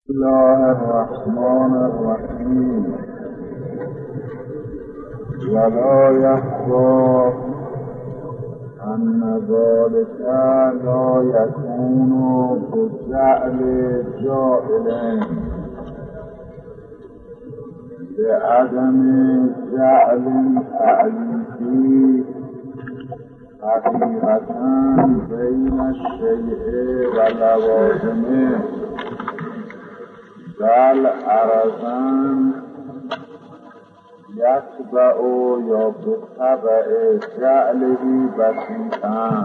بسم الله الرحمن الرحیم. ولا یخفی ان ذلک لا یکون بجعل جاعل بعدم جعل تعلیفی حقیقتا بین الشیء و لوازمه بل عرضاً یتبع یا بطبع جعله بسیطاً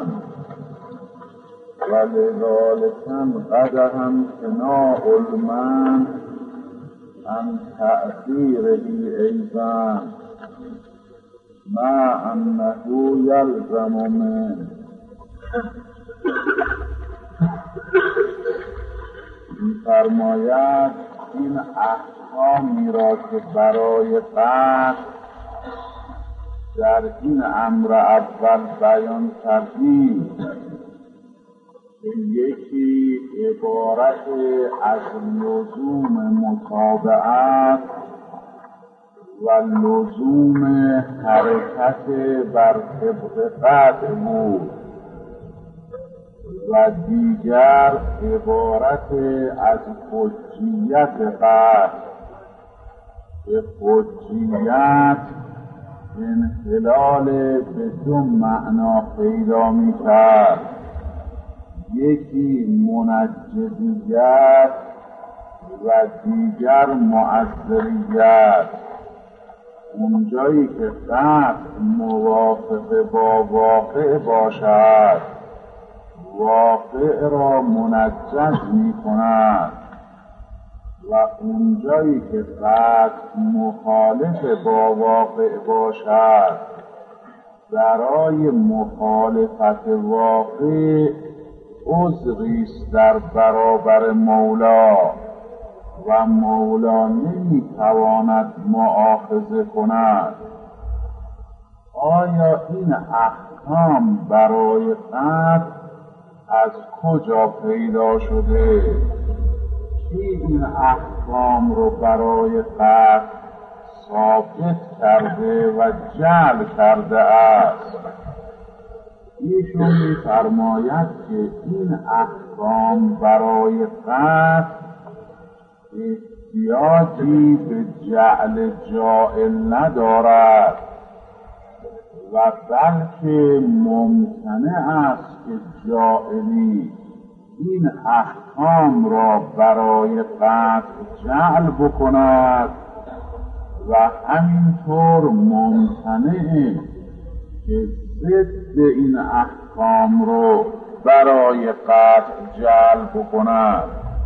ولذالک قدح امتناع المنع عن تأثیره ایضاً مع انه یلزم منه. می‌فرماید این احکامی را که برای قطع در این امر اول بیان کردیم که یکی عبارت از لزوم متابعت و لزوم حرکت بر طبق قطع بود و دیگر عبارت از حجیت قطع. به حجیت انحلال به دو معنا پیدا می کرد، یکی منجزیت و دیگر مؤثریت. اونجایی که قطع موافق با واقع باشد واقع را منجز می کند و اونجایی که قطع مخالف با واقع باشد برای مخالفت واقع عذریست در برابر مولا و مولا نمی تواند مؤاخذه کند. آیا این احکام برای قطع از کجا پیدا شده؟ کی این احکام رو برای قطع ثابت کرده و جعل کرده است؟ ایشون می‌فرماید که این احکام برای قطع احتیاجی به جعل جاعل ندارد و بلکه ممتنع است که جاعلی این احکام را برای قطع جعل بکند و همینطور ممتنع که ضد این احکام رو برای قطع جعل بکند.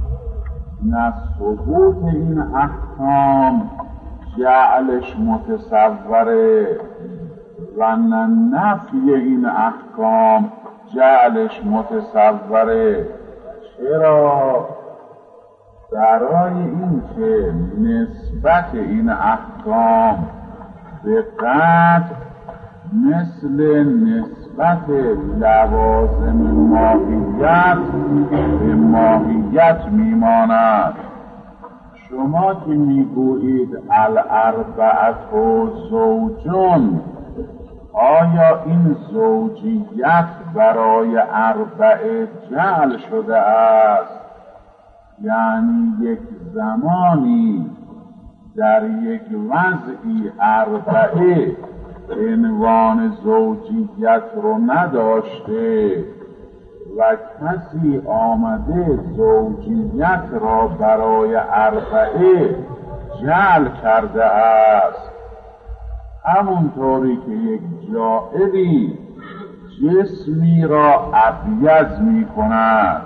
نه ثبوت این احکام جعلش متصوره و نه نفی این احکام جعلش متصوره. چرا؟ برای این که نسبت این احکام به قطع مثل نسبت لوازم ماهیت به ماهیت میماند. شما که میگویید الاربعة زوجون، آیا این زوجیت برای اربعه جعل شده است؟ یعنی یک زمانی در یک وضعی اربعه عنوان زوجیت رو نداشته و کسی آمده زوجیت را برای اربعه جعل کرده است. همونطوری که یک جاعلی جسمی را ابیض می کند،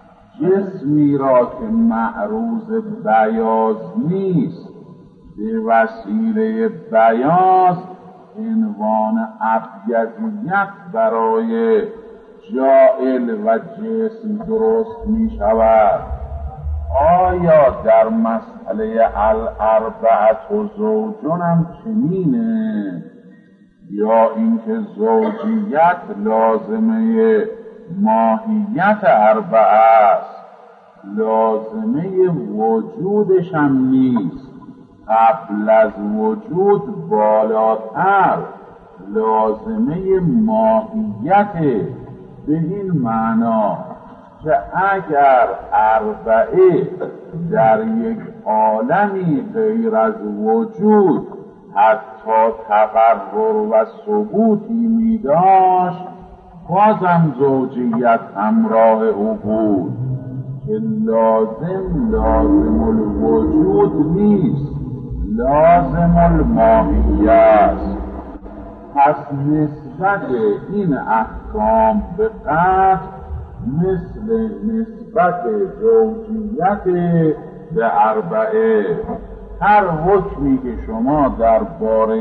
جسمی را که معروض بیاض نیست به وسیله بیاض عنوان ابیضیت برای جاعل و جسم درست می شود. آیا در مسئله الاربعة زوجون هم چنینه؟ یا اینکه زوجیت لازمه ماهیت اربعه است؟ لازمه وجودش هم نیست. قبل از وجود بالاتر لازمه ماهیت، به این معنا که اگر اربعه در یک عالمی غیر از وجود حتی تقرر و ثبوتی می داشت، بازم زوجیت همراه او بود که لازم الوجود نیست، لازم الماهیه است. پس نسبت این احکام به قطع مثل نسبت زوجیت به اربعه. هر حکمی که شما درباره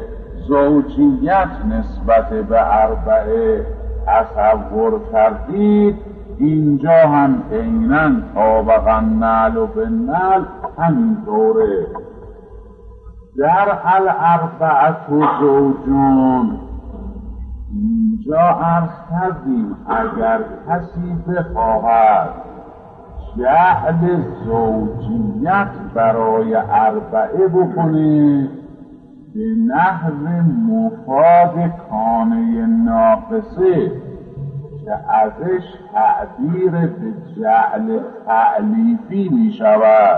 زوجیت نسبت به اربعه تصور کردید، اینجا هم عیناً طابقاً نعل به نعل همینطوره. در الاربعة زوجون، اینجا عرض کردیم اگر کسی بخواهد جعل زوجیت برای اربعه بکنه به نحو مفاد کانه ناقصه که ازش تعبیر به جعل تعلیفی می شود.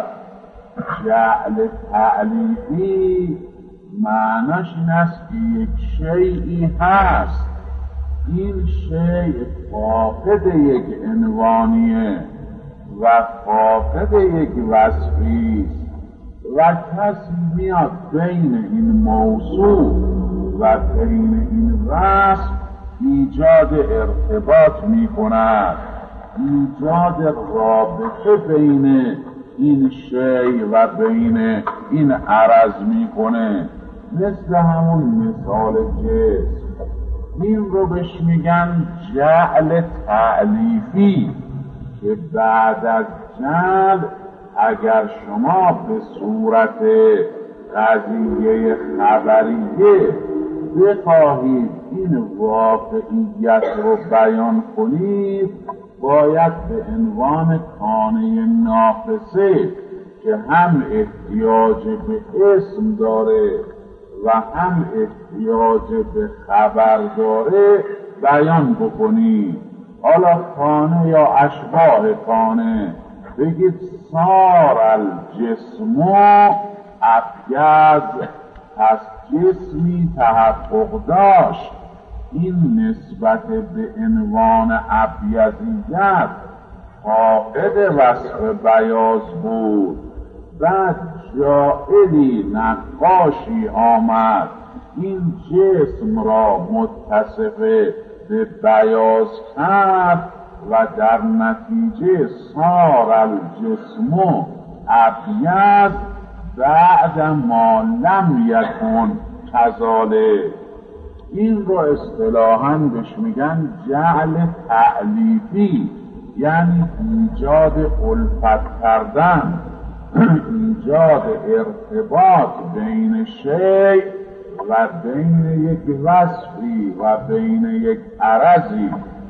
جعل تعلیفی معناش این است که یک شیئی هست، این شیء فاقد یک عنوانیه و فاقد یک وصفیست و کسی میاد بین این موصوف و بین این وصف ایجاد ارتباط می کند، ایجاد رابطه بین این شیء و بین این عرض می کنه، مثل همون مثال جسم. این رو بهش میگن جعل تعلیفی که بعد از جعل اگر شما به صورت قضیه خبریه بخواهید این واقعیت رو بیان کنید، باید به عنوان کانه ناقصه که هم احتیاج به اسم داره و هم احتیاج به خبر داره بیان بکنید. حالا کانه یا اشباه کانه، بگید صار الجسم ابیض، پس جسمی تحقق داشت. این نسبت به عنوان ابیضیت فاقد وصف بیاض بود. بعد جاعلی نقاشی آمد این جسم را متصف به بیاض کرد و در نتیجه صار الجسم ابیض بعد ما لم یکن کذالک. این رو اصطلاحاً بهش میگن جعل تعلیفی، یعنی ایجاد الفت کردن، ایجاد ارتباط بین شیء و بین یک وصفی و بین یک عرضی.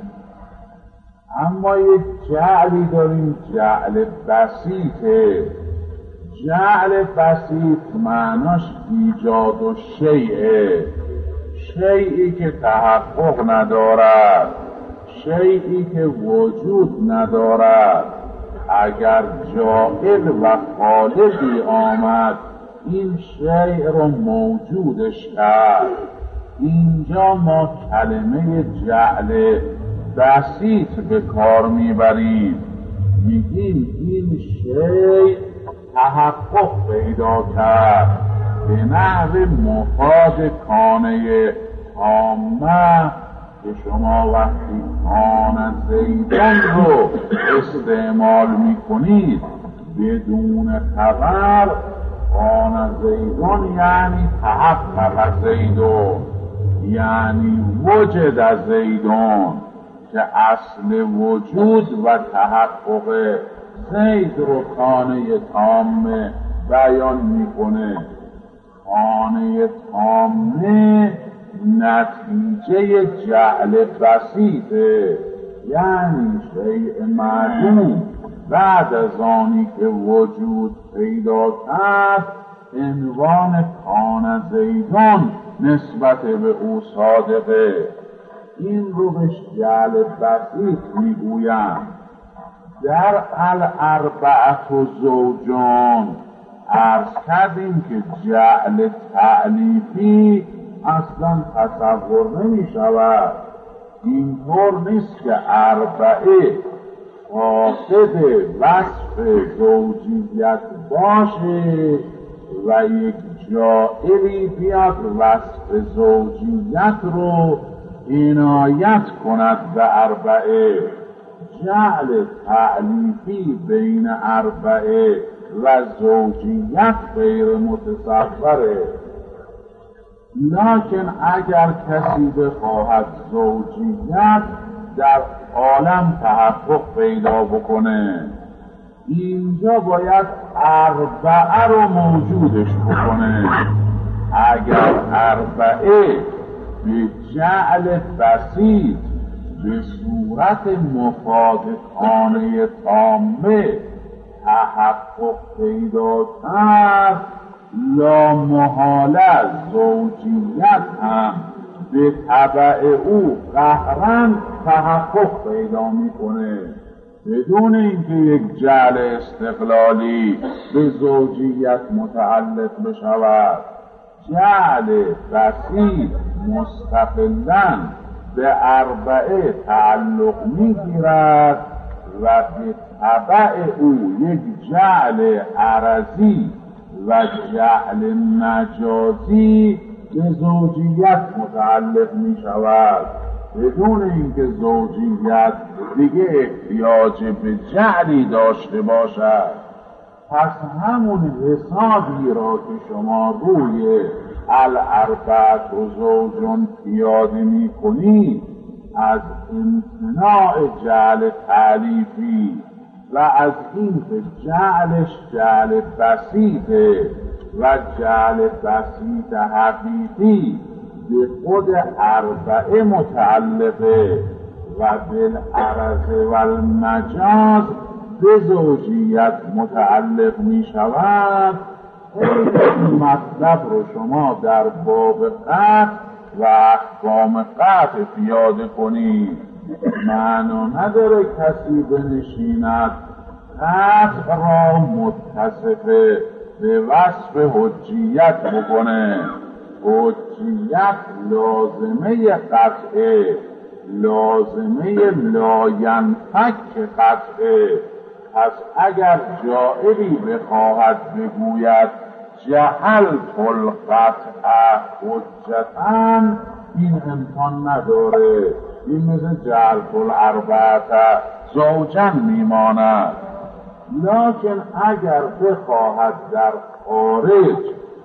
اما یک جعلی داریم، جعل بسیطه. جعل بسیط معناش ایجاد و شیء، شیئی که تحقق ندارد، شیئی که وجود ندارد. اگر جاعل و خالقی آمد این شیء رو موجودش کرد. اینجا ما کلمه جعل بسیط به کار میبریم، میگیم این شیء تحقق پیدا کرد به نحو مفاد کانه تامه که شما وقتی کان زیدان رو استعمال میکنید بدون خبر، کان زیدان یعنی تحقق زیدون، یعنی وجد زیدون، که اصل وجود و تحقق زید رو کانه تامه بیان میکنه. کانه تامه نتیجه جعل بسیطه، یعنی شیء معدوم بعد از آنی که وجود پیدا کرد عنوان کان زیدون نسبت به او صادقه. این رو به جعل بسیط میگویند. در الاربعة زوجون عرض کردیم که جعل تعلیفی اصلا تصور نمی شود. اینطور نیست که اربعه فاقد وصف زوجیت باشه و یک جاعلی بیاد وصف زوجیت رو عنایت کند به اربعه. جعل تعلیفی بین اربعه و زوجیت غیر متصوره. لکن اگر کسی بخواهد زوجیت در عالم تحقق پیدا بکنه، اینجا باید اربعه رو موجودش بکنه. اگر اربعه به جعل بسیط به صورت مفاد خانه تامه تحقق پیدا کرد، لا محاله زوجیت هم به تبع او قهرن تحقق پیدا میکنه، بدون اینکه یک جعل استقلالی به زوجیت متعلق بشود. جعل بسیط مستقلاً به اربعه تعلق میگیرد و به تبع او یک جعل عرضی و جعل مجازی به زوجیت متعلق می شود، بدون اینکه زوجیت دیگه احتیاج به جعلی داشته باشد. پس همون حسابی را که شما روی الاربعة زوجون پیاده می کنید از امتناع جعل تعلیفی و از این که جعلش جعل بسیطه و جعل بسیط حقیقی به خود اربعه متعلقه و بالعرض و المجاز به زوجیت متعلق می شود، این مطلب رو شما در باب قطع و احکام قطع پیاده کنید. معنا نداره کسی بنشیند قطع را متصف به وصف حجیت بکنه. حجیت لازمه قطعه، لازمه لاینفک قطعه. پس اگر جائری بخواهد بگوید جعلت القطع حجتاً، این امکان نداره. این مثل جعلت الاربعة زوجاً میماند. لکن اگر بخواهد در خارج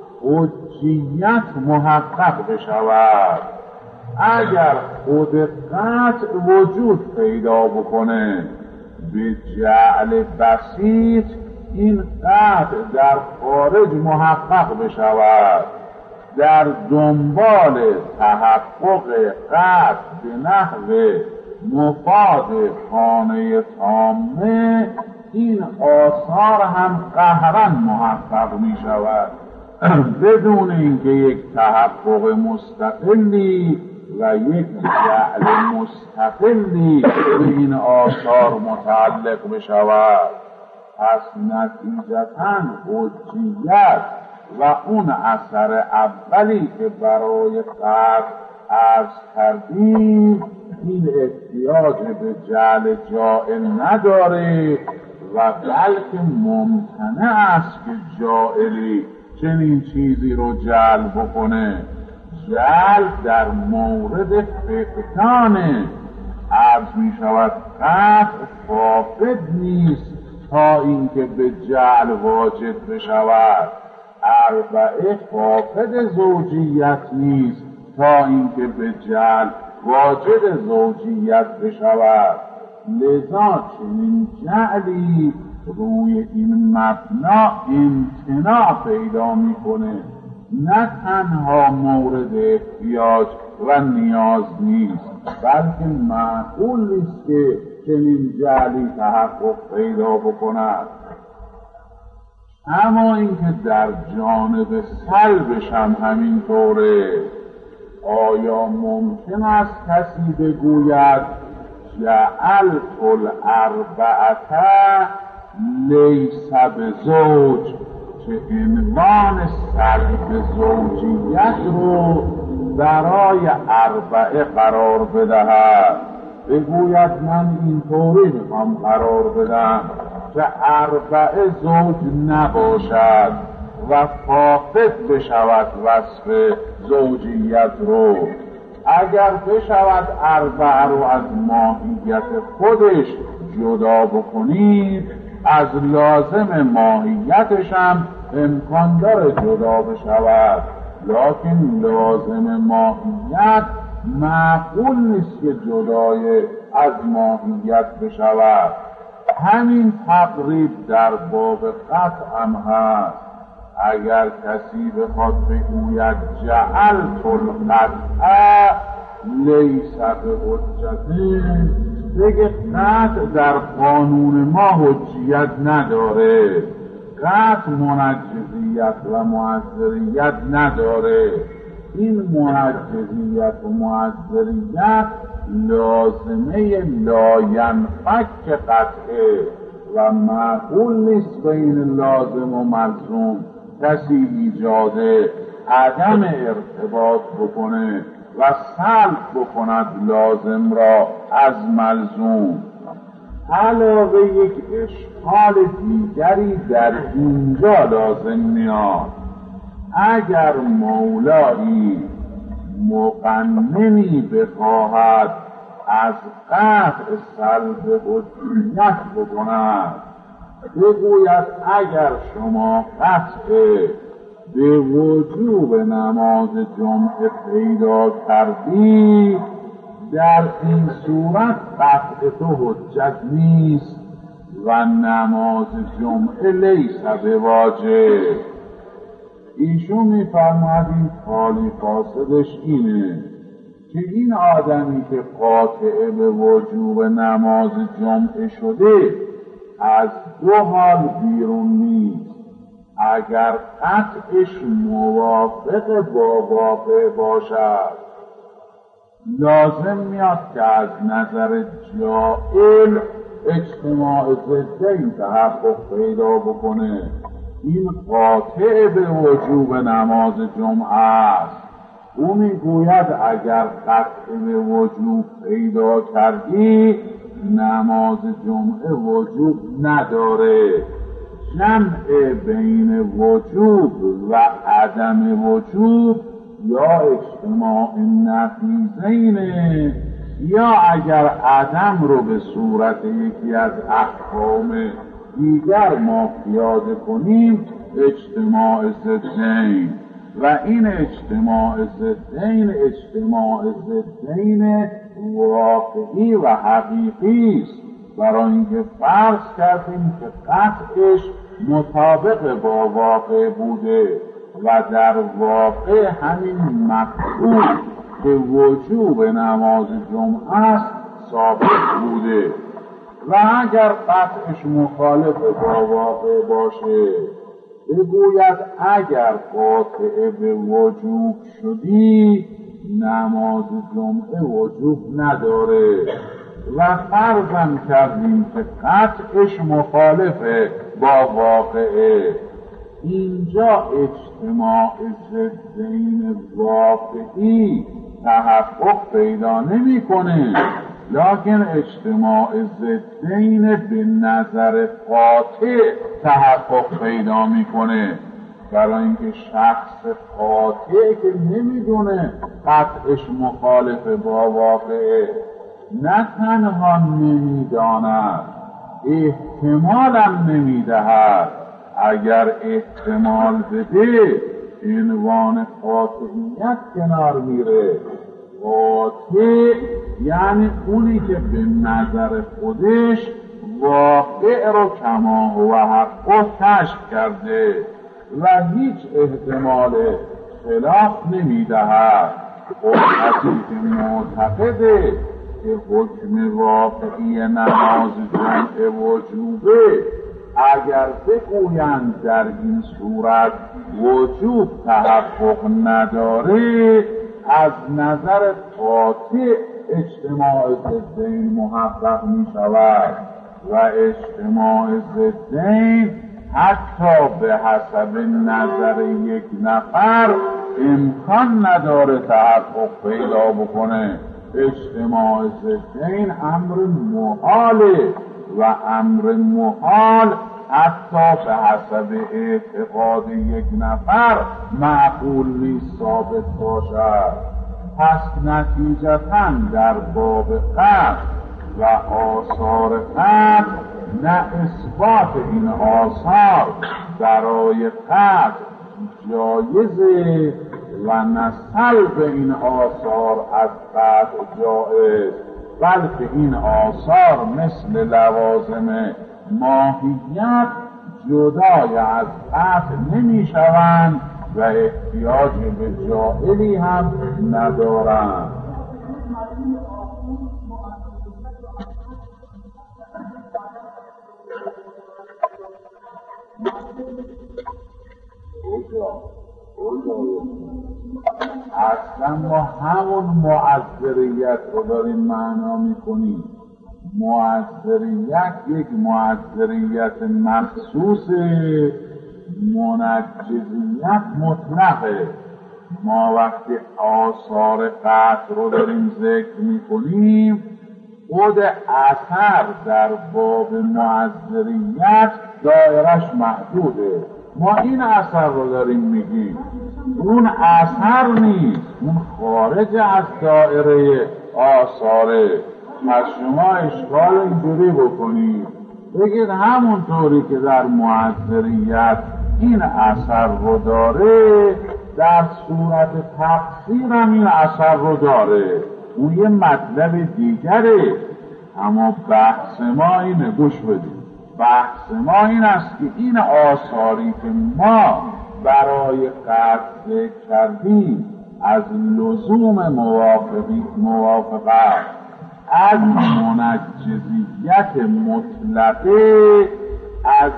حجیت محقق بشود، اگر خود قطع وجود پیدا بکنه به جعل بسیط، این قطع در خارج محقق بشود، در دنبال تحقق قطع به نحو مفاد خانه تامه، این آثار هم قهرن محقق می شود بدون اینکه یک تحقق مستقلی و یک جعل مستقلی به این آثار متعلق بشود. پس نتیجتاً حجیت و اون اثر اولی که برای قطع عرض کردیم، این احتیاج به جعل جائل نداره و بلکه ممتنع است که جائلی چنین چیزی رو جعل بکنه. جعل در مورد فقدان عرض می شود قطع فاقد نیست تا اینکه به جعل واجد بشود. اربعه فاقد زوجیت نیست تا اینکه به جعل واجد زوجیت بشود. لذا چنین جعلی روی این مبنا امتناع پیدا میکنه، نه تنها مورد احتیاج و نیاز نیست، بلکه معقول نیست که چنین جعلی تحقق پیدا بکند. اما اینکه در جانب سلبش هم همینطوره. آیا ممکن است کسی بگوید جعلت الاربعة لیس بزوج، که عنوان سلب زوجیت رو برای اربعه قرار بدهد؟ بگوید من اینطوری میخوام قرار بدم که اربعه زوج نباشد و فاقد بشود وصف زوجیت رو. اگر بشود اربعه رو از ماهیت خودش جدا بکنید، از لازم ماهیتش هم امکان داره جدا بشود، لکن لازم ماهیت معقول نیست که جدای از ماهیت بشود. همین تقریب در باب قطع هم هست. اگر کسی بخواد بگوید جعلت القطع لیس بحجة، بگه قطع در قانون ما حجیت نداره، قطع منجزیت و معذریت نداره. این منجزیت و معذریت لازمه لاینفک قطعه و معقول نیست بین لازم و ملزوم کسی ایجاد عدم ارتباط بکنه و سلب بکند لازم را از ملزوم. علاوه یک اشکال دیگری در اینجا لازم میاد. اگر مولایی مقننی بخواهد از قطع سلب حجیت بکند، بگوید اگر شما قطع به وجوب نماز جمعه پیدا کردی، در این صورت قطع تو حجت نیست و نماز جمعه لیس بواجب. ایشون میفرماید این خالی قاصدش اینه که این آدمی که قاطع به وجوب نماز جمعه شده از دو حال بیرون نیست. اگر قطعش موافق با واقع باشد، لازم میاد که از نظر جائل اجتماع ضدین تحقق پیدا بکنه. این قاطع به وجوب نماز جمعه است. او میگوید اگر قطع به وجوب پیدا کردی، نماز جمعه وجوب نداره. جمع بین وجوب و عدم وجوب یا اجتماع نقیضینه، یا اگر عدم رو به صورت یکی از احکام دیگر ما پیاده کنیم اجتماع ضدین، و این اجتماع ضدین واقعی و حقیقی است. برای اینکه فرض کردیم که قطعش مطابق با واقع بوده و در واقع همین مقصود که وجوب نماز جمعه است ثابت بوده، و اگر قطعش مخالف با واقع باشه، بگوید اگر قاطع به وجوب شدی، نماز جمعه وجوب نداره. و فرضاً کردیم که قطعش مخالفه با واقعه. اینجا اجتماع ضدین واقعی تحقق پیدا نمی کنه، لکن اجتماع ضدین به نظر قاطع تحقق پیدا می کنه. برای اینکه شخص قاطع که نمیدونه قطعش مخالف با واقعه، نه تنها نمیداند، احتمالم نمیدهد. اگر احتمال بده عنوان قاطعیت کنار میره. قاطع یعنی اونی که به نظر خودش واقع رو کما هو حق کشف کرده و هیچ احتمال خلاف نمیدهد. کسی که معتقده که حکم واقعی نماز جمع وجوبه، اگر بگویند در این صورت وجوب تحقق نداره، از نظر قاطع اجتماع ضدین محقق می شود و اجتماع ضدین حتی به حسب نظر یک نفر امکان نداره تحقق پیدا بکنه. اجتماع ضدین امر محاله و امر محال حتی به حسب اعتقاد یک نفر معقول نیست ثابت باشد. پس نتیجتاً در باب قطع و آثار قطع نه اثبات این آثار برای قطع جایزه و نه سلب این آثار از قطع جایز، بلکه این آثار مثل لوازم ماهیت جدای از قطع نمی شوند و احتیاج به جاهلی هم ندارند. اصلا ما همون معذریت رو داریم معنا میکنیم. معذریت یک معذریت مخصوص، منجزیت مطلقه. ما وقتی آثار قطع رو داریم ذکر میکنیم، خود اثر در باب معذریت دایرش محدوده. ما این اثر رو داریم میگیم، اون اثر نیست، اون خارج از دایره آثاره. پس شما اشکال اینجوری بکنید، بگید همونطوری که در معذریت این اثر رو داره، در صورت تقصیر هم این اثر رو داره. اون یه مطلب دیگره، اما بحث ما اینه، گوش بدید. بحث ما این است که این آثاری که ما برای قطع ذکر کردیم از لزوم موافقت، از منجزیت مطلقه، از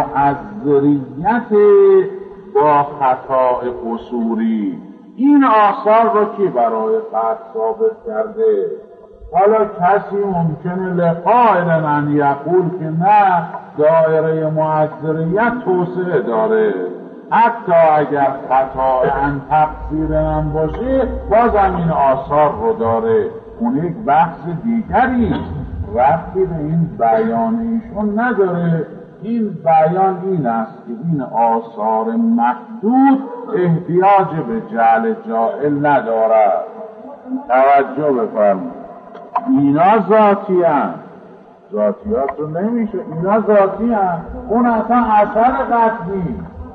معذریت با خطا قصوری، این آثار رو که برای قطع ثابت کرده. حالا کسی ممکنه لقائل من یقول که نه، دایره معذریت توسعه داره، حتی اگر خطا ان تقصیر من باشه بازم این آثار رو داره. اون یک بحث دیگری ربطی به این بیان ایشون نداره. این بیان این است که این آثار محدود احتیاج به جعل جاهل ندارد. توجه بفرمایید. اینا ذاتی هست، ذاتیات رو نمیشه، اینا ذاتی هست، اون اصلا اثر قطعی.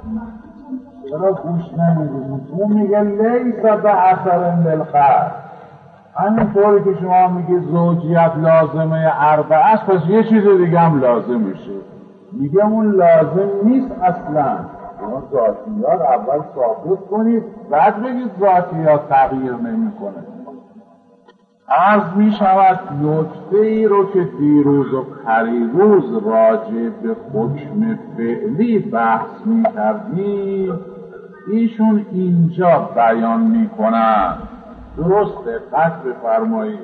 چرا گوش نمیدید؟ اون میگه لیس به اثر للقطع. همینطوری که شما میگه زوجیت لازمه اربعه است، پس یه چیز دیگه هم لازم میشه. میگه اون لازم نیست اصلا. شما ذاتیات اول ثابت کنید، بعد بگید ذاتیات تغییر نمیکنه. عرض می شود نکته ای رو که دیروز و پریروز راجع به حکم فعلی بحث می کردیم، ایشون اینجا بیان می کنند. درست دقت بفرمایید.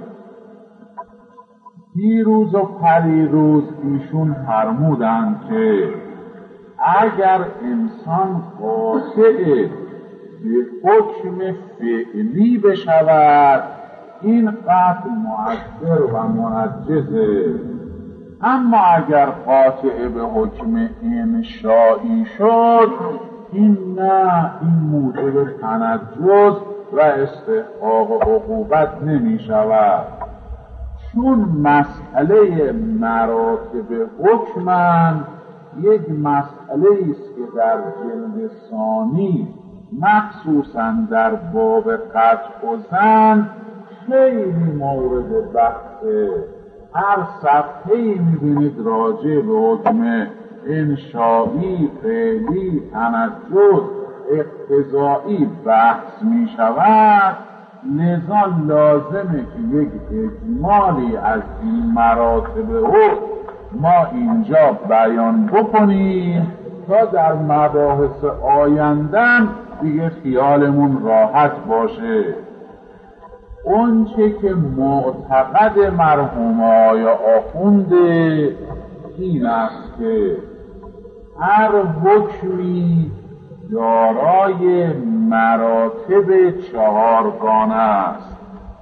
دیروز و پریروز ایشون فرمودند که اگر انسان قاطع به حکم فعلی بشود، این قطع مؤثر و منجزه. اما اگر قاطع به حکم انشائی شد، این نه، این موجب تنجز و استحقاق عقوبت نمی شود. چون مسئله مراتب حکمن یک مسئله است که در جلد ثانی مخصوصا در باب قطع و زن خیلی مورد بحثه. هر صفحه‌ای می‌بینید راجع به حکم انشائی، فعلی، تنجز، اقتضایی بحث می‌شود. لذا لازمه که یک اجمالی از این مراتب رو ما اینجا بیان بکنیم تا در مباحث آیندن دیگه خیالمون راحت باشه. اون چه که معتقد مرحوم آقای آخونده این است که هر حکمی دارای مراتب چهارگانه است.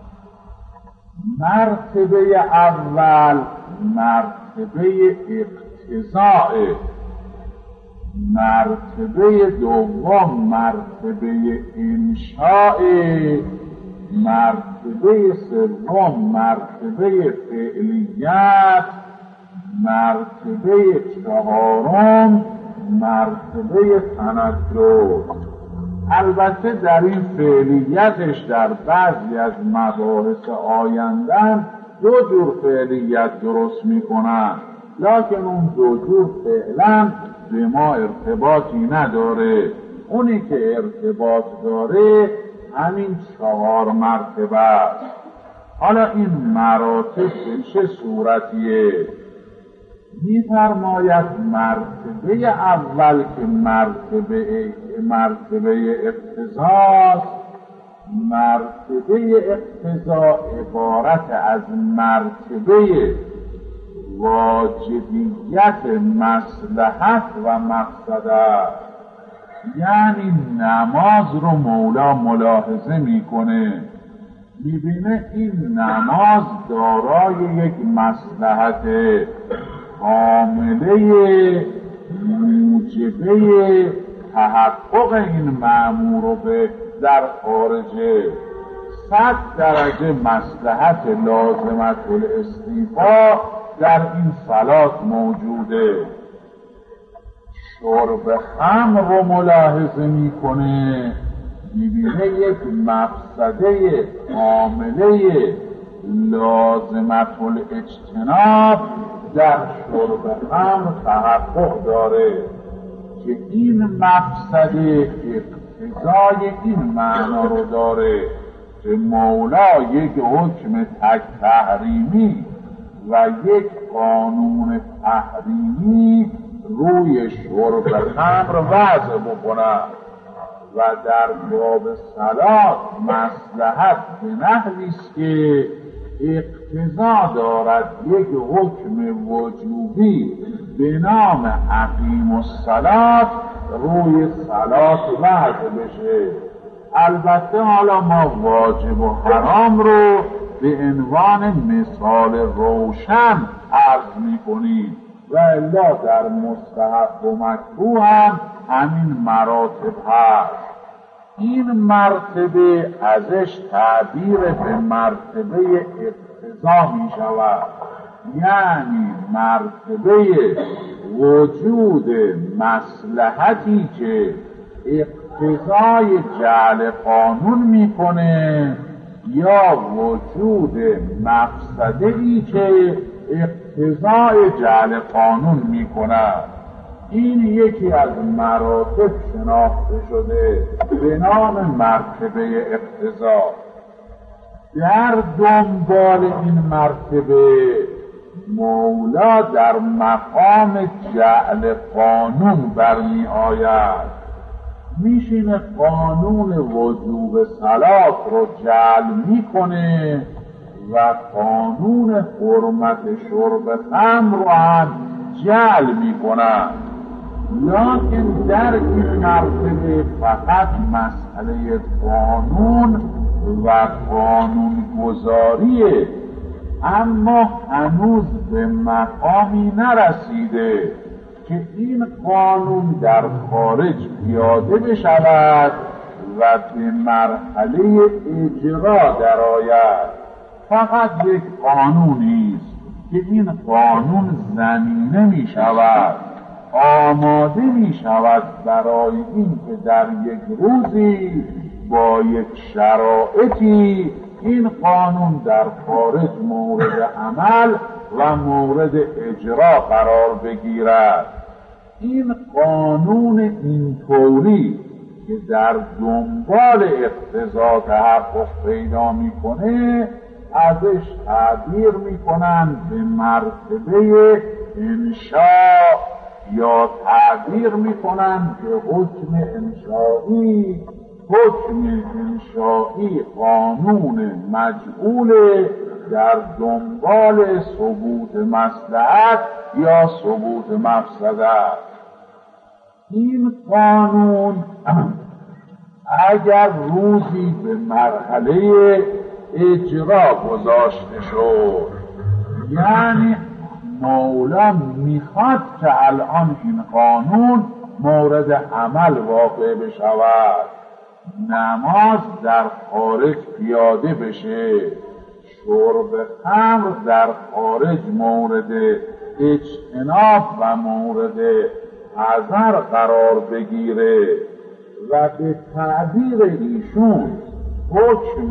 مرتبه اول مرتبه اقتضاء، مرتبه دوم مرتبه انشاء، مرتبه سوم مرتبه فعلیت، مرتبه چهارم مرتبه تنجد. البته در این فعلیتش در بعضی از مباحث آیندن دو جور فعلیت درست میکنن، لکن اون دو جور فعلا به ما ارتباطی نداره. اونی که ارتباط داره همین چهار مرتبه است. حالا این مراتب به چه صورتیه؟ می‌فرماید مرتبه اول که مرتبه اقتضاست. مرتبه اقتضا عبارت از مرتبه واجبیت مصلحت و مقصد است. یعنی نماز رو مولا ملاحظه میکنه، میبینه این نماز دارای یک مصلحت کامله موجبه تحقق این مأمور به در خارجه. 100 درجه مصلحت لازمت الاستیفا در این صلات موجوده. شرب خمر رو ملاحظه میکنه، میبینه یک مفسده کامله لازمت الاجتناب در شرب خمر تحقق داره که این مفسده اقتضای این معنا رو داره که مولا یک حکم تحریمی و یک قانون تحریمی روی شرب خمر وضع بکنه و در باب صلات مصلحت به نحوی است که اقتضا دارد یک حکم وجوبی به نام اقیم الصلات روی صلات وضع بشه. البته حالا ما واجب و حرام رو به عنوان مثال روشن عرض می‌کنیم و الا در مستحب و مکروه هم همین مراتب هست. این مرتبه ازش تعبیر به مرتبه اقتضا می شود، یعنی مرتبه وجود مصلحتی که اقتضای جعل قانون میکنه یا وجود مفسده‌ای که اقتضای جعل قانون میکنه. این یکی از مراتب شناخته شده به نام مرتبه اقتضا. در دنبال این مرتبه مولا در مقام جعل قانون برمی آید، میشینه قانون وجوب صلات رو جعل میکنه و قانون حرمت شرب خمر رو هم جعل میکنه. لکن در این مرتبه فقط مسئله قانون و قانون گذاریه، اما هنوز به مقامی نرسیده که این قانون در خارج پیاده بشود و به مرحله اجرا درآید. فقط یک قانونی است که این قانون زمینه می شود، آماده می شود برای این که در یک روزی با یک شرایطی این قانون در خارج مورد عمل و مورد اجرا قرار بگیرد. این قانون اینطوری که در دنبال اقتضا تحقق پیدا میکنه ازش تعبیر میکنند به مرتبه انشاء یا تعبیر میکنند به حکم انشایی. حکم انشایی قانون مجعول در دنبال ثبوت مصلحت یا ثبوت مفسدت. این قانون اگر روزی به مرحله اجرا گذاشته شد، یعنی مولا میخواد که الان این قانون مورد عمل واقع بشود، نماز در خارج پیاده بشه، شرب خمر در خارج مورد اجتناب و مورد حذر قرار بگیره و به تعبیر ایشون حکم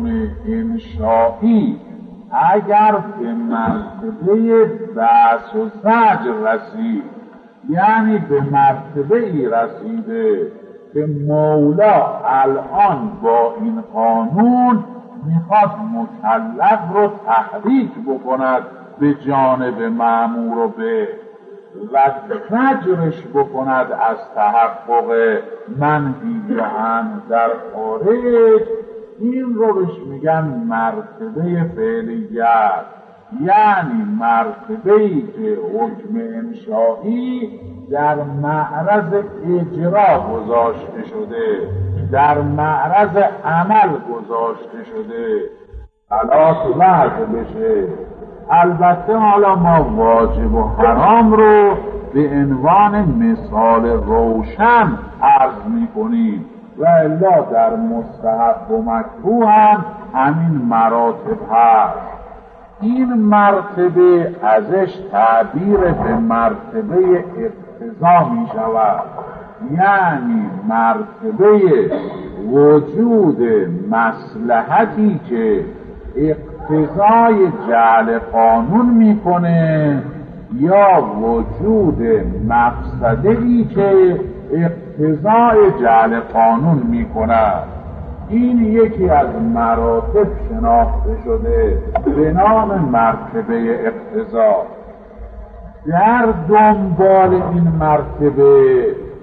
انشایی اگر به مرتبه بحث و زجر رسید، یعنی به مرتبه ای رسیده که مولا الان با این قانون میخواد مکلف رو تحریک بکند به جانب مأمور و به و زجرش بکند از تحقق منهی عنه در خارج، این رو بهش میگن مرتبه فعلیت، یعنی مرتبه‌ای که حکم انشایی در معرض اجرا گذاشته شده، در معرض عمل گذاشته شده، خلاص وضع بشه. البته حالا ما واجب و حرام رو به عنوان مثال روشن عرض میکنیم و الا در مستحب و مکروه هم همین مراتب هست. این مرتبه ازش تعبیر به مرتبه اقتضا می شود، یعنی مرتبه وجود مصلحتی که اقتضای جعل قانون میکنه یا وجود مفسده‌ای که اقتضای جعل قانون میکند. این یکی از مراتب شناخته شده به نام مرتبه اقتضا. در دنبال این مرتبه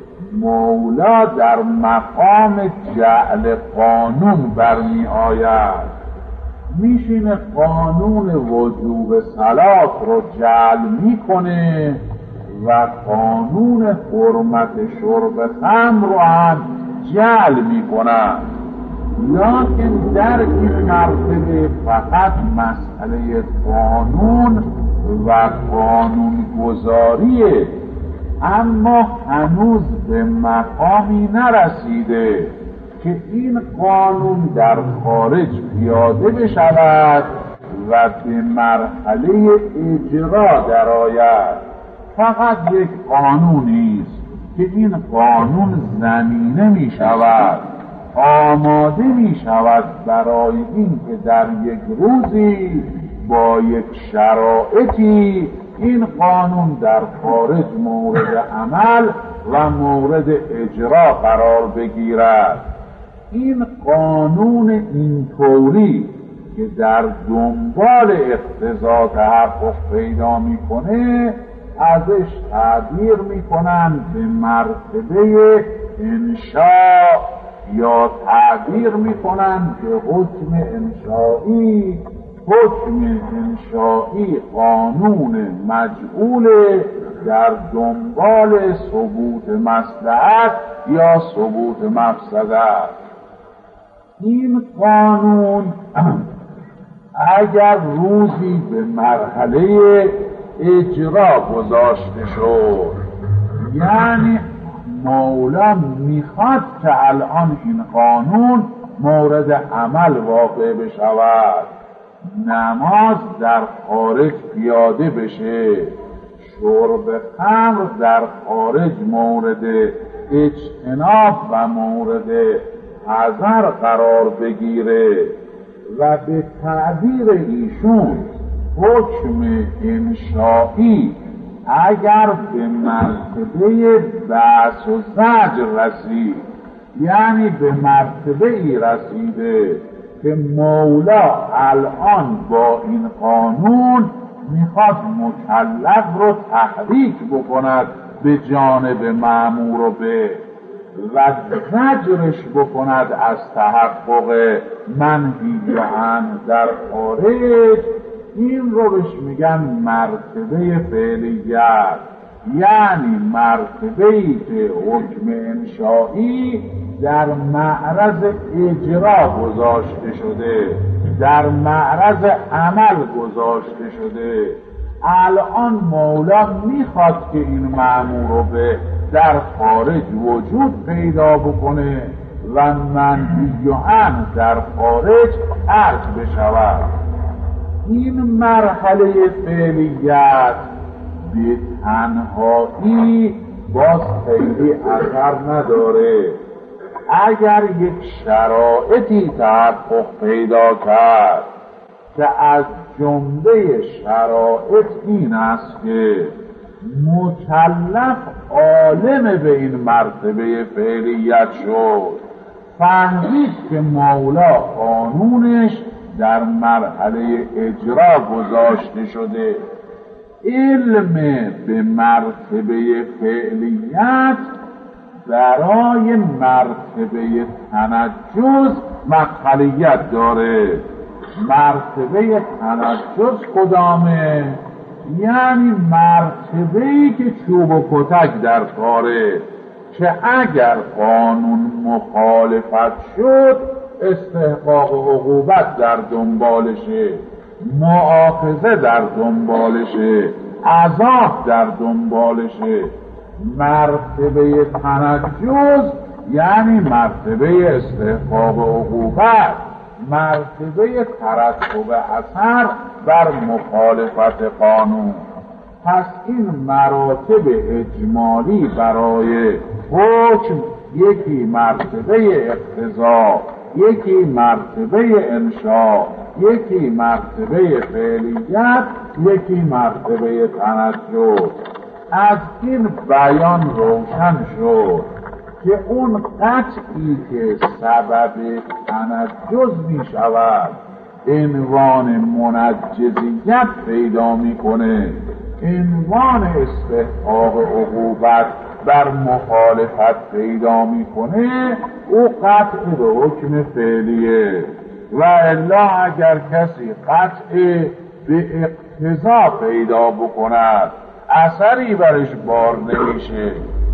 مولا در مقام جعل قانون برمی آید، میشینه قانون وجوب صلات رو جعل میکنه و قانون حرمت شرب خمر رو هم جعل میکنه. لکن در این مرتبه فقط مسئله قانون و قانون گذاریه، اما هنوز به مقامی نرسیده که این قانون در خارج پیاده بشود و به مرحله اجرا درآید. فقط یک قانونی است که این قانون زمینه می شود، آماده می شود برای این که در یک روزی با یک شرایطی این قانون در خارج مورد عمل و مورد اجرا قرار بگیرد. این قانون اینطوری که در دنبال اقتضا تحقق پیدا میکنه ازش تعبیر میکنند به مرتبه انشاء یا تعبیر میکنند به حکم انشایی. حکم انشایی قانون مجعول در دنبال ثبوت مصلحت یا ثبوت مفسدت. این قانون اگر روزی به مرحله اجرا گذاشته شد، یعنی مولا میخواد که الان این قانون مورد عمل واقع بشود، نماز در خارج پیاده بشه، شرب خمر در خارج مورد اجتناب و مورد حذر قرار بگیره و به تعبیر ایشون حکم انشایی اگر به مرتبه بحث و زجر رسید، یعنی به مرتبه ای رسیده که مولا الان با این قانون میخواد مکلف رو تحریک بکند به جانب مأمور و به و زجرش بکند از تحقق منهی عنه در خارج. این رو بهش میگن مرتبه فعلیت، یعنی مرتبه‌ای که حکم انشائی در معرض اجرا گذاشته شده، در معرض عمل گذاشته شده. الان مولا میخواد که این مأمور رو به در خارج وجود پیدا بکنه و منهی عنه در خارج ترک بشود. این مرحله فعلیت به تنهایی باز خیلی اثر نداره. اگر یک شرایطی تحقق پیدا کرد که از جمله شرایط این است که مکلف عالم به این مرتبه فعلیت شد، فهمید که مولا قانونش در مرحله اجرا گذاشته شده، علم به مرتبه فعلیت برای مرتبه تنجز مدخلیت داره. مرتبه تنجز کدامه؟ یعنی مرتبه‌ای که چوب و کتک در کاره، که اگر قانون مخالفت شد استحقاق عقوبت در دنبالشه، مؤاخذه در دنبالشه، عذاب در دنبالشه. مرتبه تنجز یعنی مرتبه استحقاق عقوبت، مرتبه ترتب اثر بر مخالفت قانون. پس این مراتب اجمالی برای حکم، یکی مرتبه اقتضا، یکی مرتبه انشاء، یکی مرتبه فعلیت، یکی مرتبه تنجز. از این بیان روشن شد که اون قطعی که سبب تنجز می شود عنوان منجزیت پیدا میکنه، عنوان استحقاق عقوبت بر مخالفت پیدا میکنه، او قطع به حکم فعلیه. و الا اگر کسی قطع به اقتضا پیدا بکند اثری برش بار نمیشه،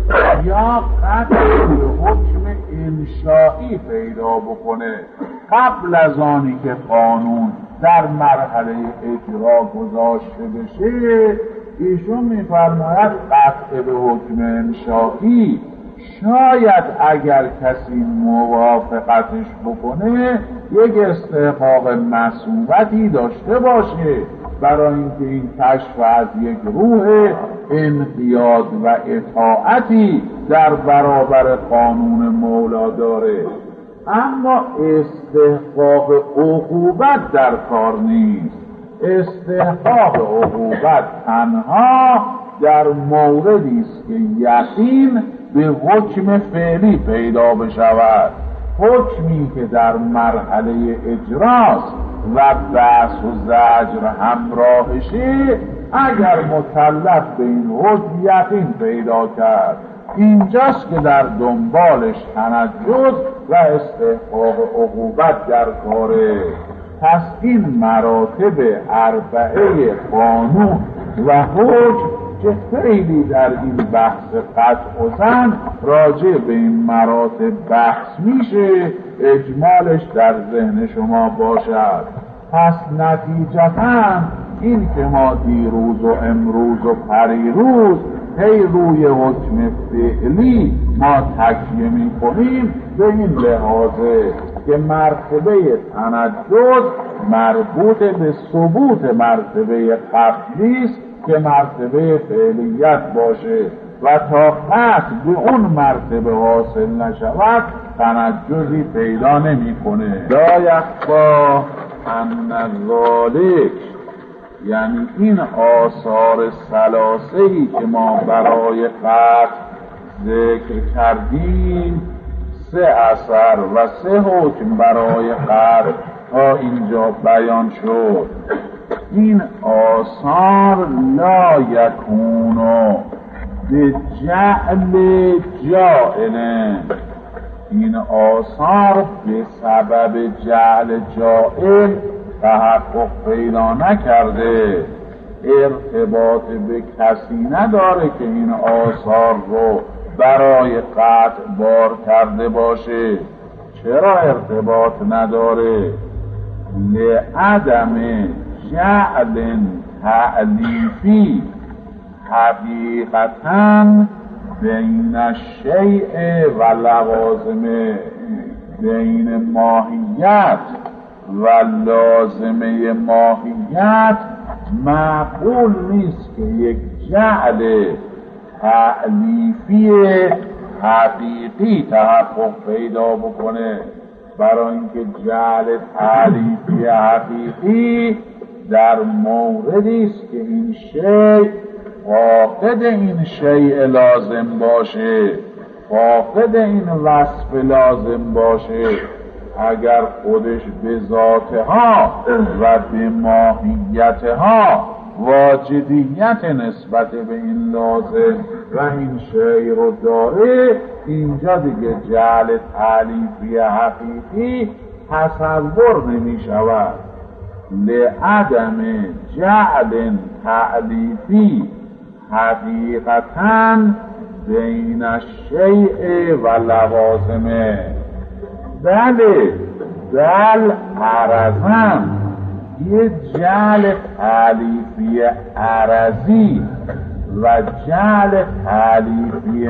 یا قطع به حکم انشائی پیدا بکنه قبل از آنی که قانون در مرحله اجرا گذاشته بشه، ایشون میفرماید قطع به حکم انشائی شاید اگر کسی موافقتش بکنه یک استحقاق مثوبتی داشته باشه، برای اینکه این کشف از یک روح انقیاد و اطاعتی در برابر قانون مولا داره، اما استحقاق عقوبت در کار نیست. استحقاق عقوبت تنها در موردی است که یقین به حکم فعلی پیدا بشود، حکمی که در مرحله اجراست و بحث و زجر همراهشه. اگر مکلف به این حکم یقین پیدا کرد، اینجاست که در دنبالش تنجز و استحقاق عقوبت در کاره. پس این مراتب اربعه قانون و حکم که خیلی در این بحث قطع و زن راجع به این مراتب بحث میشه، اجمالش در ذهن شما باشد. پس نتیجتاً این که ما دیروز و امروز و پریروز هی روی حکم فعلی ما تکیه می کنیم، به این لحاظه که مرتبه تنجز مربوط به ثبوت مرتبه قبلی است که مرتبه فعلیت باشه و تا قطع به اون مرتبه حاصل نشود تنجزی پیدا نمی کنه. لا یخفی ان ذالک، یعنی این آثار ثلاثه‌ای که ما برای قطع ذکر کردیم 3 اثر و 3 حکم برای قطع تا اینجا بیان شد. این آثار لا یکونو به جعل جائل، این آثار به سبب جعل جائل تحقق پیدا نکرده، ارتباط به کسی نداره که این آثار رو برای قطع بار کرده باشه. چرا ارتباط نداره؟ لعدم جعل تعلیفی حقیقتاً بین الشیء و لوازمه، بین ماهیت و لازمه ماهیت معقول نیست که یک جعل تعلیفی حقیقی تحقق پیدا بکنه. برای اینکه جعل تعلیفی حقیقی در موردی است که این شیء فاقد این شیء لازم باشه، فاقد این وصف لازم باشه. اگر خودش به ذاتها و به ماهیتها واجدیت نسبت به این لازم و این شیء رو داره، اینجا دیگه جعل تعلیفی حقیقی تصور نمی شود. لعدم جعل تعلیفی حقیقتاً بین الشیء و لوازمه. بله، بل عرضاً یه جعل تعلیفی عرضی و جعل تعلیفی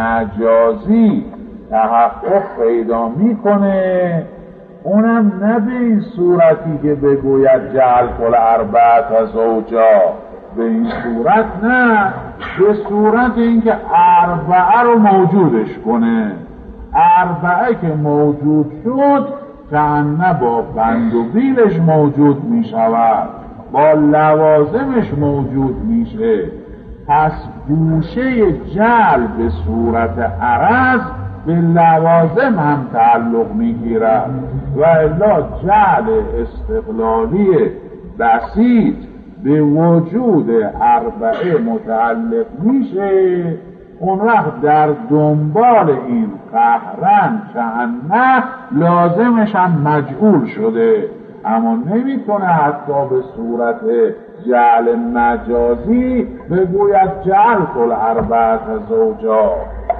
مجازی تحقق پیدا میکنه، اونم نه به این صورتی که بگوید جعل کل اربعه زوجا، به این صورت نه، به صورت اینکه اربعه رو موجودش کنه. اربعه که موجود شد کأنه با بند و بیلش موجود می شود، با لوازمش موجود میشه. پس گوشه جعل به صورت عرض به لوازم هم تعلق میگیرد و الا جعل استقلالی بسیط به وجود اربعه متعلق میشه. اون وقت در دنبال این قهرن کأنه لازمش هم مجعول شده، اما نمیتونه حتی به صورت جعل مجازی بگوید جعل کل اربعه زوجا،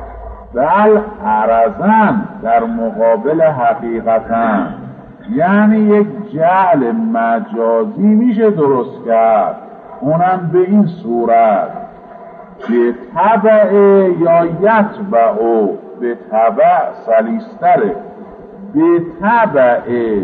بل عرضن در مقابل حقیقتن. یعنی یک جعل مجازی میشه درست کرد، اونم به این صورت به تبع یا یتبع، به تبع سلیستره، به تبع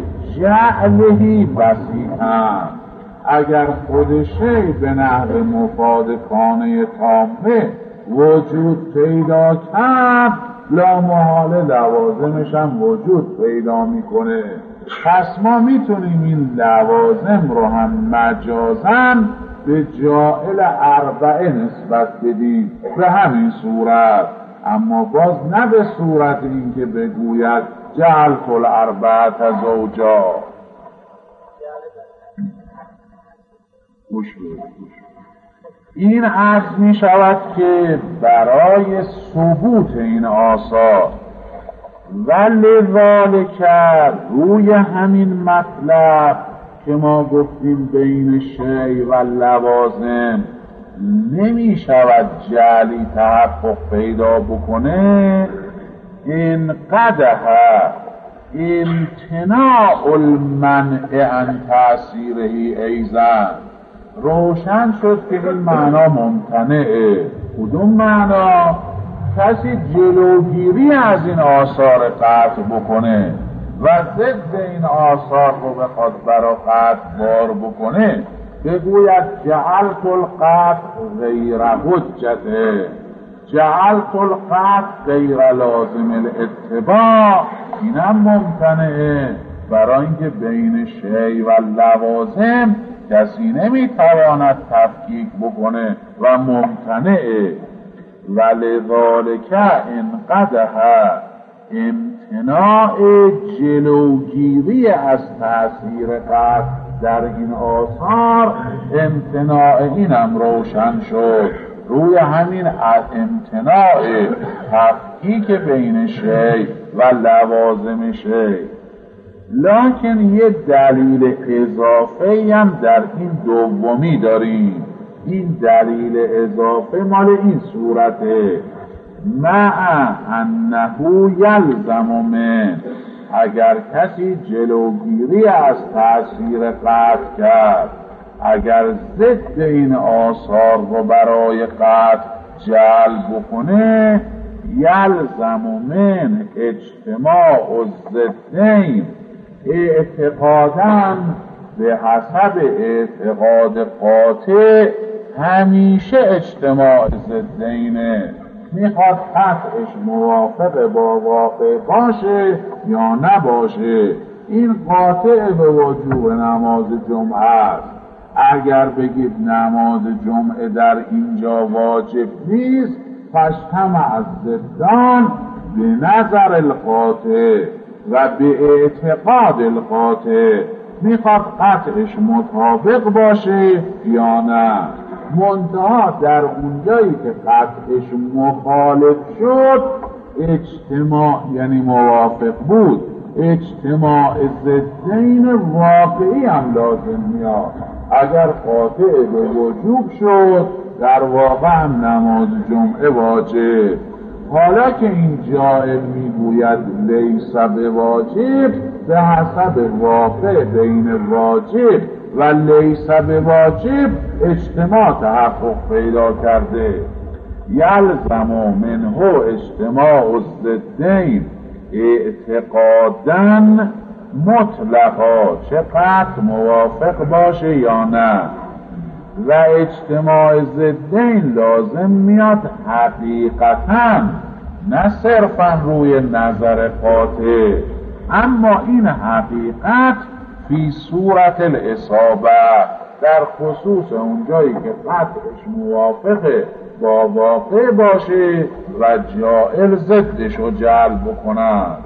جعلهی بسیطا. اگر خودشه به نحو مفاد کانه تامه وجود پیدا کرد، لا محاله لوازمش هم وجود پیدا میکنه. پس ما میتونیم این لوازم رو هم مجازن به جائل اربعه نسبت بدیم به همین صورت، اما باز نه به صورت اینکه بگوید جعل کل اربعه زوجا. این عرض می شود که برای ثبوت این آثار ولذالک روی همین مطلب که ما گفتیم بین شیء و لوازم نمی شود جعلی تحقق پیدا بکنه، این قدح امتناع المنع عن تأثیره ایضا. روشن شد که این معنا ممتنعه. کدوم معنا؟ کسی جلوگیری از این آثار قطع بکنه و ضد این آثار رو بخواد برا قطع بار بکنه، بگوید جعلت القطع غیر حجته، جعلت القطع غیر لازم الاتباع. اینم ممتنعه، برای اینکه بین شیء و لوازم کسی نمیتواند تفکیک بکنه و ممتنعه. ولذالک انقدح امتناع جلوگیری از تأثیر قطع در این آثار، امتناع اینم روشن شد. روی همین امتناع تفکیک بین شیء و لوازم شیء. لکن یه دلیل اضافه هم در این دومی داریم. این دلیل اضافه مال این صورته: مع انه یلزم من، اگر کسی جلوگیری از تأثیر قطع کرد، اگر ضد این آثار رو برای قطع جلب بکنه، یلزم من اجتماع الضدین، اعتقادا به حسب اعتقاد قاطع همیشه اجتماع ضدینه. میخواد قطعش موافق با واقع باشه یا نباشه، این قاطع به وجوب نماز جمعه است. اگر بگید نماز جمعه در اینجا واجب نیست، فاجتمع الضدان به نظر القاطع و به اعتقاد القاطع. میخواد قطعش مطابق باشه یا نه. منتها در اونجایی که قطعش مخالف شد، اجتماع یعنی موافق بود، اجتماع ضدین واقعی هم لازم میاد. اگر قاطع به وجوب شد، در واقع هم نماز جمعه واجب. حالا که این جائر میگوید لیس به واجب، به حسب واقع بین واجب و لیس به واجب اجتماع تحقق پیدا کرده. یلزم منه اجتماع الضدین اعتقادا مطلقا، چقدر موافق باشه یا نه. و اجتماع ضدین لازم میاد حقیقتا، نه صرفا روی نظر قاطع. اما این حقیقت فی صورت الاصابه، در خصوص اونجایی که قطعش موافقه با واقع باشه و جائل ضدش رو جلب کند.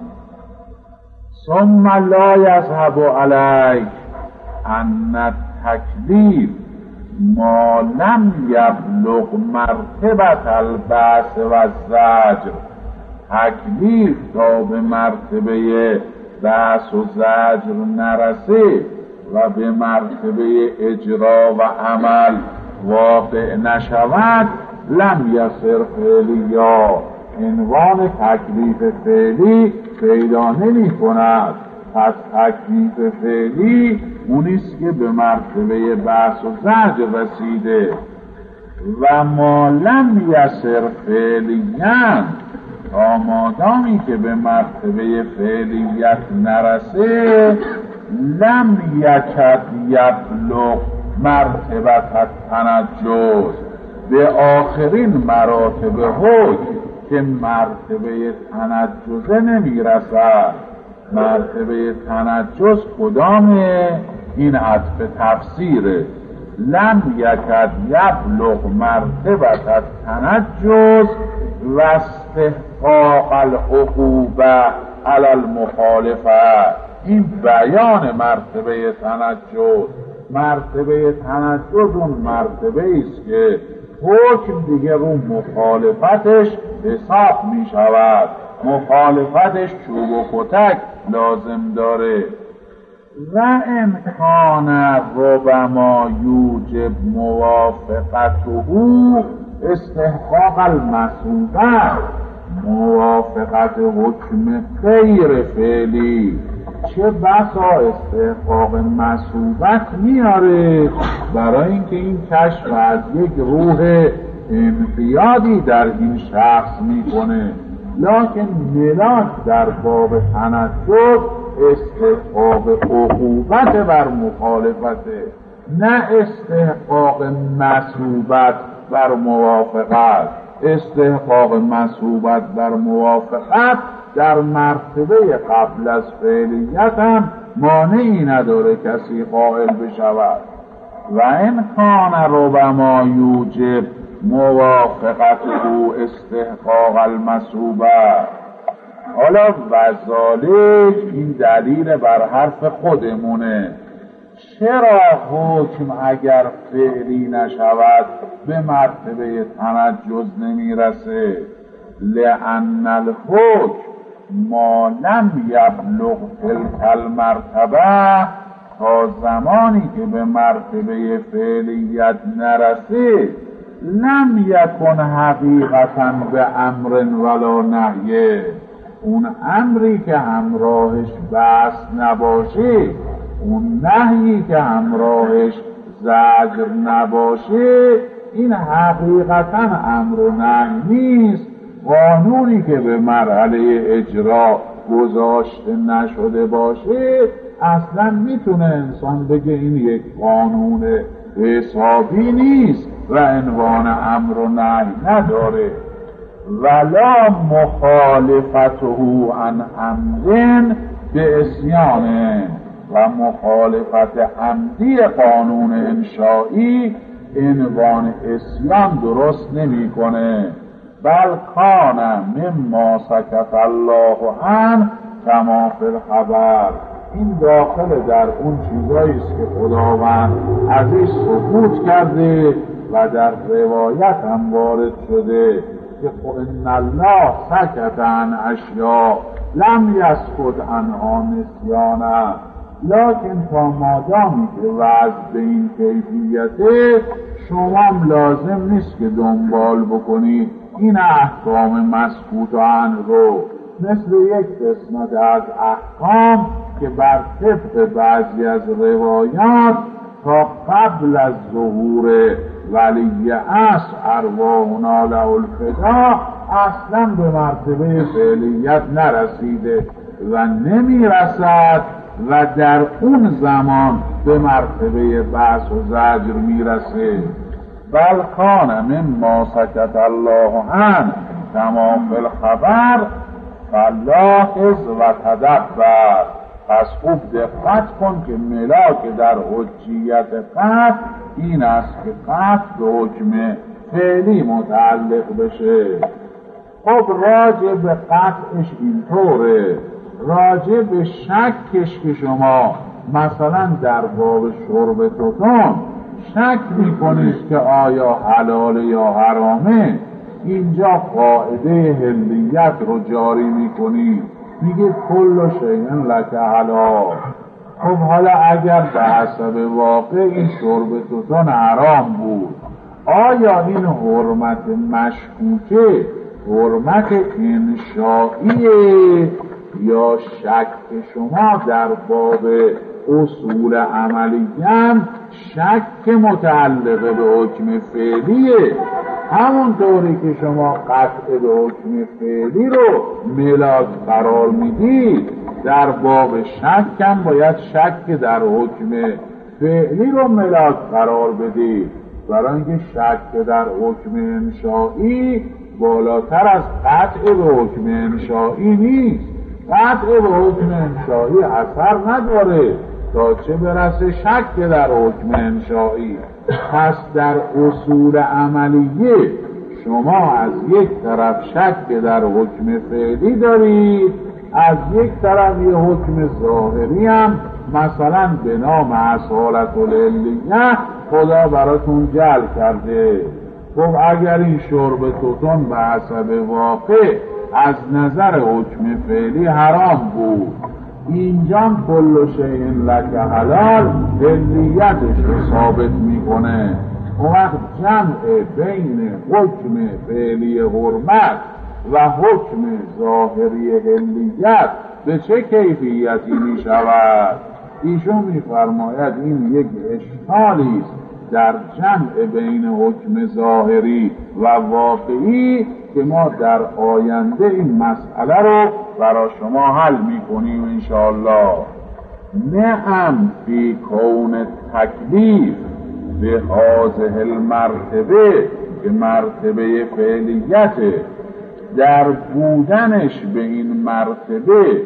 ثم لا یذهب علیک ان التکلیف ما لم یبلغ مرتبت البعث و الزجر. تکلیف تا به مرتبه بحث و زجر نرسه و به مرتبه اجرا و عمل واقع نشود، لم یصر فعلیا، عنوان تکلیف فعلی پیدا نمی کند. پس تکلیف فعلی اونیست که به مرتبه بحث و زجر رسیده. و ما لم یصر فعلیاً، تا مادامی که به مرتبه فعلیت نرسه، لم یکد یبلغ مرتبت التنجز، به آخرین مراتب حکم که مرتبه تنجزه نمیرسد. مرتبه تنجز کدامه؟ این عطف تفسیره. لم یکد یبلغ مرتبت التنجز و استحقاق العقوبه علی المخالفه. این بیان مرتبه تنجز. مرتبه تنجز اون مرتبه است که حکم دیگه رو مخالفتش حساب می شود، مخالفتش چوب و کتک لازم داره. و امکان ربما یوجب موافقته استحقاق المثوبه، موافقت حکم غیر فعلی چه بسا استحقاق مثوبت میاره، برای اینکه این کشف از یک روح انقیادی در این شخص میکنه. لکن ملاک در باب تنجز استحقاق عقوبت بر مخالفته، نه استحقاق مثوبت بر موافقت. استحقاق مثوبت بر موافقت در مرتبه قبل از فعلیت هم مانعی نداره کسی قائل بشود. و این کان ربما یوجب موافقته استحقاق المثوبه حالا وذالک این دلیل بر حرف خودمونه. چرا حکم اگر فعلی نشود به مرتبه تنجز نمیرسه؟ لأن الحکم ما لم یبلغ تلک المرتبه، تا زمانی که به مرتبه فعلیت نرسه، لم یکن حقیقتا به امر ولا نهی، اون امری که همراهش بحث نباشه، اون نهی که همراهش زجر نباشه، این حقیقتا امر و نهی نیست. قانونی که به مرحله اجرا گذاشته نشده باشه اصلا میتونه انسان بگه این یک قانون حسابی نیست و عنوان امر و نهی نداره. ولا مخالفته عن عمد به عصیان، و مخالفت عمدی قانون انشائی عنوان عصیان درست نمیکنه. بل کان مما سکت الله عنه کما فی الخبر، این داخل در اون چیزایی است که خداوند ازش سکوت کرده و در روایت هم وارد شده که ان الله سکت عن اشیاء لم یسکت عنها نسیانا، لکن تا مادامی که وضع به این کیفیته شما هم لازم نیست که دنبال بکنید این احکام مسکوت عنه رو، مثل یک قسمت از احکام که بر طبق بعضی از روایات تا قبل از ظهور ولی عصر ارواحنا له الفدا اصلا به مرتبه فعلیت نرسیده و نمیرسد و در اون زمان به مرتبه بحث و زجر میرسه. بل کان مما سکت الله عنه کما فی الخبر فلاحظ و تدبر، پس خوب دقت کن که ملاک در حجیت قطع این است که قطع به حکم فعلی متعلق بشه. خب راجع به قطعش اینطوره، راجع به شکش که شما مثلا در باب شرب توتون شک میکنید که آیا حلال یا حرامه، اینجا قاعده حلیت رو جاری میکنید، میگه کل شیء لک حلال. خب حالا اگر به حسب واقع این شرب توتون حرام بود، آیا این حرمت مشکوکه حرمت انشائیه یا شک شما در باب اصول عملیه شک متعلقه به حکم فعلیه؟ همونطوری که شما قطع به حکم فعلی رو ملاک قرار میدید، در باب شک هم باید شک در حکم فعلی رو ملاک قرار بدید، برای اینکه شک در حکم انشائی بالاتر از قطع به حکم انشائی نیست. قطع به حکم انشائی اثر نداره تا چه برسه شک در حکم انشائی. پس در اصول عملیه شما از یک طرف شک در حکم فعلی دارید، از یک طرف یه حکم ظاهری هم مثلا به نام اصالت العلیه خدا براتون جعل کرده. خب اگر این شرب توتون به حسب واقع از نظر حکم فعلی حرام بود، اینجا کل شیء لک حلال حلیتش رو ثابت میکنه. اون وقت جمع بین حکم فعلی حرمت و حکم ظاهری حلیت به چه کیفیتی میشود؟ ایشون میفرماید این یک اشکالی است در جمع بین حکم ظاهری و واقعی که ما در آینده این مسئله رو برای شما حل میکنیم انشاءالله. نعم فی کون تکلیف به هذه المرتبه، که مرتبه فعلیته، در بودنش به این مرتبه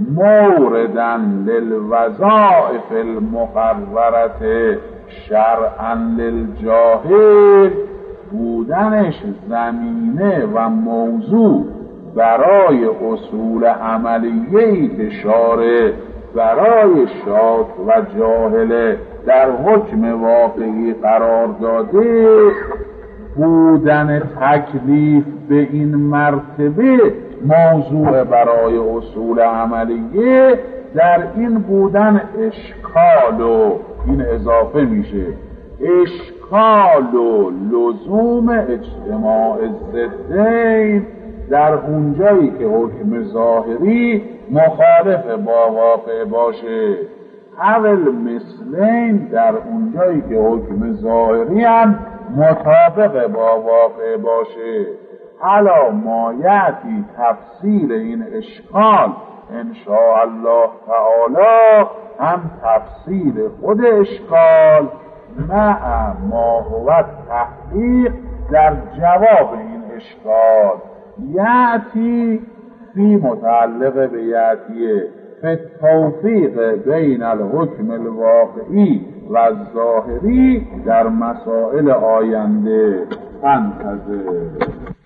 موردن للوظائف المقررة شرعا للجاهل، بودنش زمینه و موضوع برای اصول عملیه‌ای که شارع برای شاک و جاهله در حکم واقعی قرار داده، بودن تکلیف به این مرتبه موضوع برای اصول عملیه، در این بودن اشکال و این اضافه میشه اشکال و لزوم اجتماع ضدین در اونجایی که حکم ظاهری مخالف با واقع باشه، اول مثلین در اونجایی که حکم ظاهری هم مطابق با واقع باشه. حالا مایعتی تفصیل این اشکال انشاء الله تعالی، هم تفصیل خود اشکال مع ما هو تحقیق در جواب این اشکال، یعتی فی متعلق به یعتیه فی توفیق بین الحکم الواقعی و الظاهری در مسائل آینده. انتظر